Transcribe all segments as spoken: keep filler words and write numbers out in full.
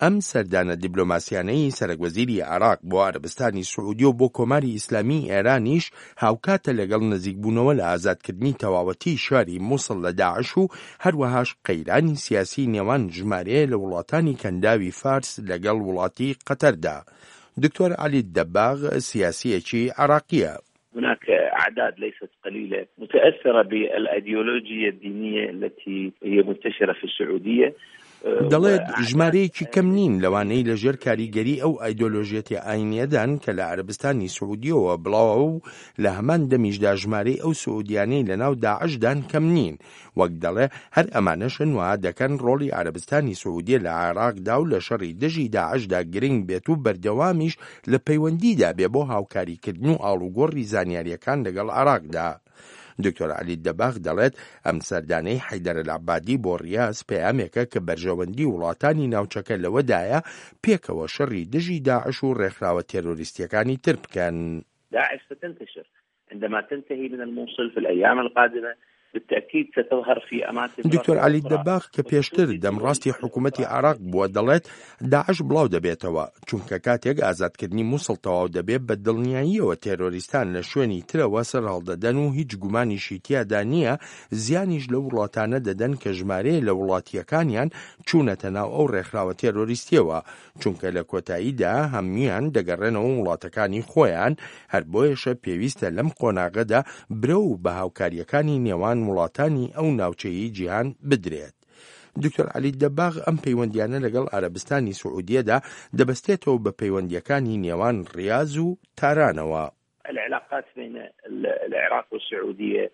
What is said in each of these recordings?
ئەم سەردانە دیبلۆماسیانەی سەرۆکوەزیری عێراق بۆ عەرەبستانی سوعودی و بۆ کۆماری ئیسلامی ئێرانیش هاوکاتە لەگەڵ نزیکبوونەوە لە ئازادکردنی تەواوەتی شاری مووسڵ لە داعش و هەروەهاش قەیرانی سیاسی نێوان ژمارەیە لە وڵاتانی کەنداوی فارس لەگەڵ وڵاتی قەتەردا. دکتۆر علی دەباغ سیاسیەکی عێراقیە. هناك أعداد ليست قليلة متأثرة بالأيديولوجيا الدينية التي هي منتشرة في السعودية. دەڵێت ژمارەیەکی کەم نین لەوانەی لەژێر کاریگەری ئەو ئایدۆلۆژیەتی ئاینیەدان کە لە عەرەبستانی سوعودیەوە بڵاوە و لە هەمان دەمیشدا ژمارەی ئەو سوعودیانەی لەناو داعشدان کەم نین. وەک دەڵێ هەر ئەمانەشن وا دەکەن ڕۆڵی عەرەبستانی سوعودیە لە عێراقدا و لە شەڕی دژی داعشدا گرنگ بێت و بەردەوامیش لە پەیوەندیدا بێ بۆ هاوکاریکردن و ئاڵوگۆڕی زانیاریەکان لەگەڵ عێراقدا. دکتۆر علی دەباغ دەڵێت ئەم سەردانەی حەیدەر العەبادی بۆ ڕیاض پەیامێکە کە بەرژەوەندی وڵاتانی ناوچەکە لەوەدایە پێکەوە شەڕی دژی داعش و ڕێکخراوە تێرۆریستیەکانی تر بکەن. داعش ستنتشر عندما تنتهي من الموصل في الأيام القادمة بالتأكيد ستظهر في أماكن. دکتۆر علی دەباغ کە پێشتر دەمڕاستی حکوومەتی عێراق بووە دەڵێت داعش بڵاو دەبێتەوە چونکە کاتێک ئازادکردنی مووسڵ تەواو دەبێت بە دڵنیاییەوە تێرۆریستان لە شوێنی ترەوە سەر هەڵدەدەن و هیچ گومانیشی تیادا نییە زیانیش لە وڵاتانە دەدەن کە ژمارەیە لە وڵاتیەکانیان چوونەتە ناو ئەو ڕێکخراوە تێرۆریستیەوە چونکە لە کۆتاییدا هەمویان دەگەڕێنەوە وڵاتەکانی خۆیان. هەر بۆیەشە پێویستە لەم قۆناغەدا برە و بە هاوکاریەکانی نێوان وڵاتانی ئەو ناوچەیی جیهان بدرێت. دکتۆر علی دەباغ ئەم پەیوەندیانە لەگەڵ عەرەبستانی سوعودیەدا دەبەستێتەوە بە پەیوەندیەکانی نێوان ڕیاض و تارانەوە. العلاقات بين العراق والسعودية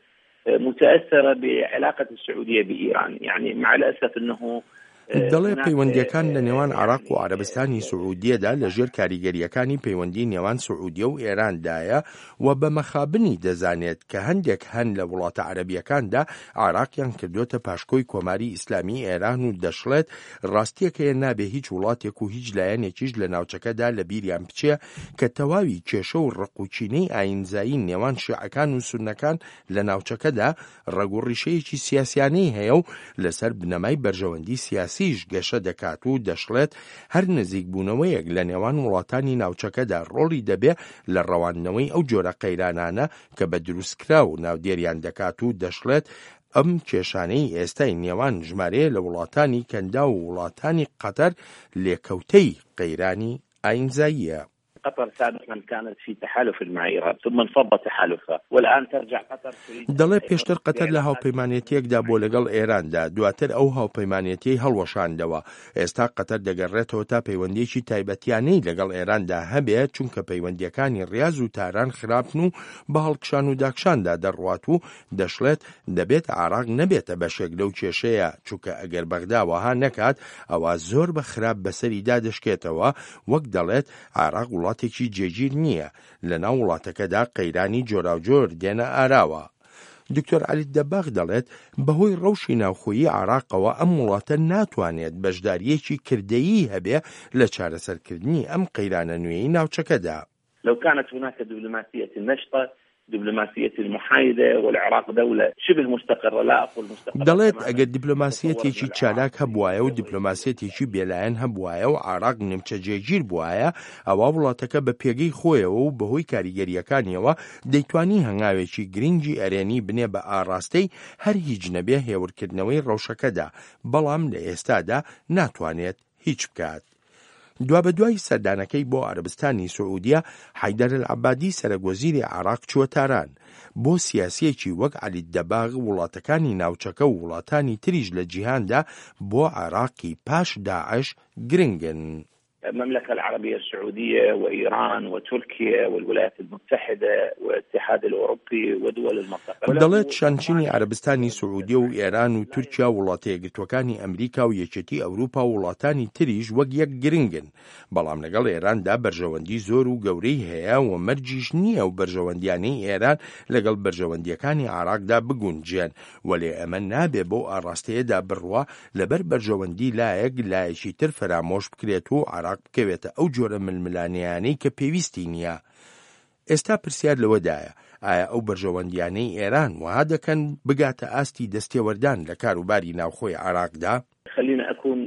متأثرة بعلاقة السعودية بإيران، يعني مع الأسف أنه دەڵێ پەیوەندیەکان لە نێوان عێراق و عەرەبستانی سوعودیەدا لە ژێر کاریگەریەکانی پەیوەندی نێوان سوعودیە و ئێراندایە و بە مەخابنی دەزانێت کە هەندێک هەن لە وڵاتە عەرەبیەکاندا عێراقیان کردوتە پاشکۆی کۆماری ئیسلامی ئێران و دەشڵێت ڕاستیەکەیە نابێ هیچ وڵاتێک و هیچ لایەنێکیش لە ناوچەکەدا لە بیریان بچێ کە تەواوی کێشە و ڕقوچینەی ئاینزایی نێوان شیعەکان و سوننەکان لە ناوچەکەدا ڕەگوڕیشەیەکی سیاسیانەی هەیە و لەسەر بنەمای بەرژەوەندی سیاسی سیاستیش گەشە دەکات و دەشڵێت هەر نزیک بوونەوەیەک لە نێوان وڵاتانی ناوچەکەدا ڕۆڵی دەبێ لە ڕەوانەوەی ئەو جۆرە قەیرانانە کە بە دروستکرا و ناودێریان دەکات و دەشڵێت ئەم کێشانەی ئێستای نێوان ژمارەیە لە وڵاتانی کەندا و وڵاتانی قەتەر لێکەوتەی قەیرانی ئاینزاییە. قطر سابقا كانت في تحالف مع إيران ثم انفض تحالفها والآن ترجع قطر تريد. دەڵێ پێشتر قەتەر لە هاوپەیمانێتیەکدا بۆ لەگەڵ ئێراندا دواتر ئەو هاوپەیمانێتی هەڵوەشاندەوە. ئێستا قەتەر دەگەڕێتەوە تا پەیوەندیەکی تایبەتیانەی لەگەڵ ئێراندا هەبێت چونکە پەیوەندیەکانی ڕیاض و تاران خراپن و بە هەڵکشان و داکشاندا دەڕوات و دەشڵێت دەبێت عێراق نەبێتە بەشێک لەو کێشەیە چونکە ئەگەر بەغدا وەها نەکات ئەوە زۆر بە خراپ بەسەریدا دەشکێتەوە. وەک دەڵێت عێراق وڵاتێکی جێگیر نییە لە ناو وڵاتەکەدا قەیرانی جۆراوجۆر دێنە ئاراوە. دکتۆر علی دەباغ دەڵێت بەهۆی ڕەوشی ناوخۆیی عێراقەوە ئەم وڵاتە ناتوانێت بەشداریەکی کردەیی هەبێ لە چارەسەرکردنی ئەم قەیرانە نوێی ناوچەکەدا. لو كانت هناك دبلوماسية نشطة دبلوماسية المحايدة والعراق دولة شبه مستقرة لا أقول مستقرة. دەڵێت ئەگەر دیپلۆماسیەتێکی چالاک هەبوایە و دیپلۆماسیەتێکی بێلایەن هەبوایە و عێراق نیمچە جێگیر بوایە ئەوە وڵاتەکە بە پێگەی خۆیەوە و بەهۆی کاریگەریەکانیەوە دەیتوانی هەنگاوێکی گرنگی ئەرێنی بنێ بە ئاڕاستەی هەر هیچ نەبێ هێورکردنەوەی ڕەوشەکەدا بەڵام لە ئێستادا ناتوانێت هیچ بکات. دوا بە دوای سەردانەکەی بۆ عەرەبستانی سوعودیە حەیدەر العەبادی سەرۆکوەزیری عێراق چووە تاران. بۆ سیاسیەکی وەک عەلی دەباغ وڵاتەکانی ناوچەکە و وڵاتانی تریش لە جیهاندا بۆ عێراقی پاش داعش گرنگن. المملكة العربية السعودية وإيران وتركيا والولايات المتحدة والاتحاد الأوروبي ودول المنطقة. دەڵێت شانچینی عەرەبستانی سوعودیە و ئێران و تورکیا وڵاتە یەکگرتوەکانی ئەمریکا و یەکێتی ئەوروپا و وڵاتانی تریش وەک یەک گرنگن. بەڵام لەگەڵ ئێراندا بەرژەوەندی زۆر و گەورەی هەیە و مەرجیش نییە و بەرژەوەندیانەی ئێران لەگەڵ بەرژەوەندیەکانی عێراقدا بگونجێن وەلێ ئەمە نابێ بۆ ئاڕاستەیەدا بڕوا لەبەر بەرژەوەندی لایەک لایەکی تر فرامۆش بکرێت و بکەوێتە ئەو جۆرە ململانیانەی کە پێویستی نییە. ئێستا پرسیار لەوەدایە ئایا ئەو بەرژەوەندیانەی ئێران وها دەکەن بگاتە ئاستی دەستێوەردان لە کاروباری ناوخۆی عێراقدا؟ خلينا أكون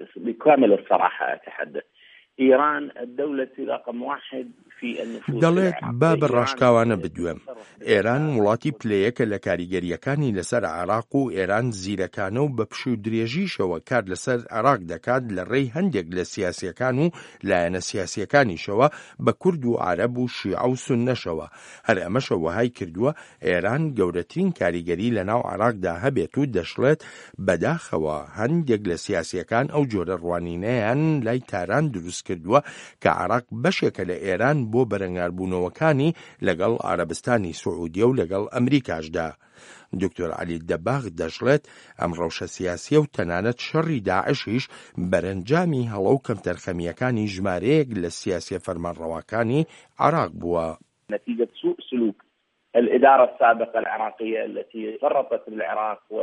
بكامل الصراحة أتحدث، إيران الدولة رقم واحد في النفوذ. دەڵێت با بەڕاشکاوانە بدوێم، ئێران وڵاتی پلەیەکە لە کاریگەریەکانی لەسەر عێراق و ئێران زیرەکانە و بە پشو درێژیشەوە کار لەسەر عێراق دەکات لە ڕێی هەندێک لە سیاسیەکان و لایەنە سیاسیەکانیشەوە بە کورد و عەرەب و شیعە و سوننەشەوە. هەر ئەمەشە وەهای کردووە ئێران گەورەترین کاریگەری لە ناو عێراقدا هەبێت و دەشڵێت بەداخەوە هەندێک لە سیاسیەکان ئەو جۆرە ڕوانینەیان لای تاران دروست کردووە کە عێراق بەشێکە لە ئێران بۆ بەرەنگاربوونەوەکانی لەگەڵ عەرەبستانی سوعودیە و لەگەڵ ئەمریکاشدا. دکتۆر عەلی دەباغ دەژڵێت ئەم ڕەوشە سیاسیە و تەنانەت شەڕی داعشیش بەرەنجامی هەڵە و کەمتەرخەمیەکانی ژمارەیەک لە سیاسیە فەرمانڕەواکانی عێراق بووە. نتيجة سوء سلوك الإدارة السابقة العراقية التي فرطت بالعراق و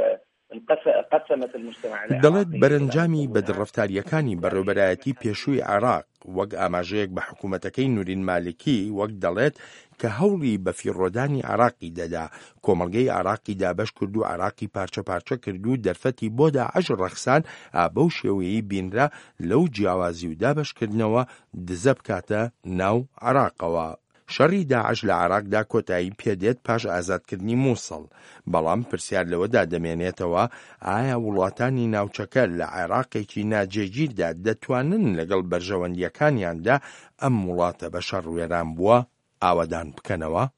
دەڵێت بەرەنجامی بەدڕەفتاریەکانی بەڕێوەبەرایەتی پێشووی عێراق وەک ئاماژەیەک بە حکوومەتەکەی نورین مالکی وەک دەڵێت کە هەوڵی بە فیڕۆدانی عێراقی دەدا، کۆمەڵگەی عێراقی دابەش کرد و عێراقی پارچە پارچە کرد و دەرفەتی بۆ داعش ڕەخسان ئابە و شێوەیەی بینرا لەو جیاوازی و دابەشکردنەوە دزە بکاتە ناو عێراقەوە. شەڕی داعش لە عێراقدا کۆتایی پێدێت پاش ئازادکردنی مووسڵ، بەڵام پرسیار لەوەدا دەمێنێتەوە ئایا وڵاتانی ناوچەکە لە عێراقێکی ناجێگیردا دەتوانن لەگەڵ بەرژەوەندیەکانیاندا ئەم وڵاتە بە شەڕ وێران بووە ئاوەدان بکەنەوە؟